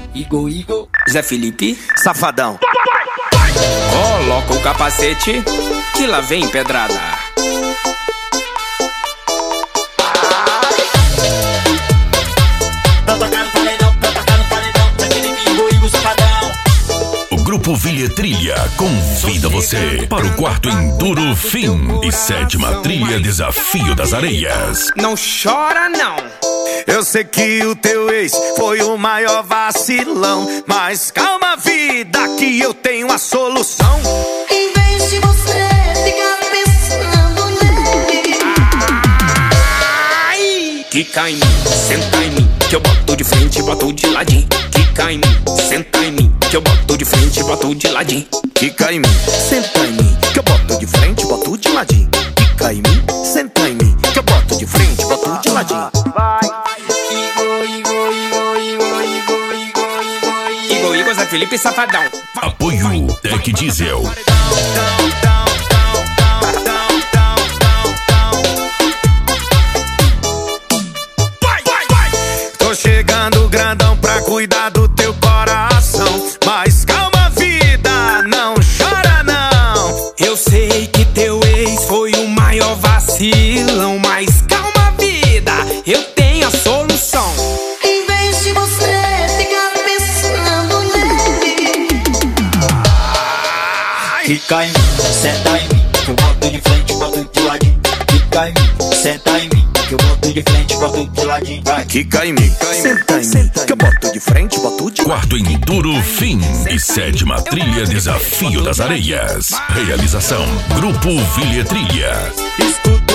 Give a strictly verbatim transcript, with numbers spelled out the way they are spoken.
Igor, Igor, Zé Felipe, Safadão. coloca o capacete que lá vem pedrada. Grupo Vilha Trilha convida você para o quarto Enduro Fim e sétima trilha Desafio das Areias. Não chora não. Eu sei que o teu ex foi o maior vacilão, mas calma, vida, que eu tenho a solução. Em vez de você ficar pensando nele, Ai! Quica em mim, senta em mim, que eu boto de frente e boto de ladinho. Quica em mim, senta em mim, que eu boto de frente e boto de ladinho. Quica em mim, senta em mim, que eu boto de frente, boto de ladinho. Quica em mim, senta em mim, que eu boto de frente, boto de ladinho. Igor, Igor, Zé Felipe, Safadão. Apoio Tec Diesel. Tô chegando grandão pra cuidar do teu coração, mas calma, vida, não chora não. Eu sei que teu ex foi o maior vacilão, mas calma, vida, eu tenho a solução. em vez de você ficar pensando nele, Fica em mim, senta em mim, que eu boto de frente, boto de ladinho. Fica em mim, senta em mim, que eu boto de frente, boto de ladinho. Vai. Quica em mim, senta em mim, que eu boto de frente, boto de Quarto Enduro Fim e sétima trilha Desafio das Areias. Realização Grupo Vilha Trilha. escuta.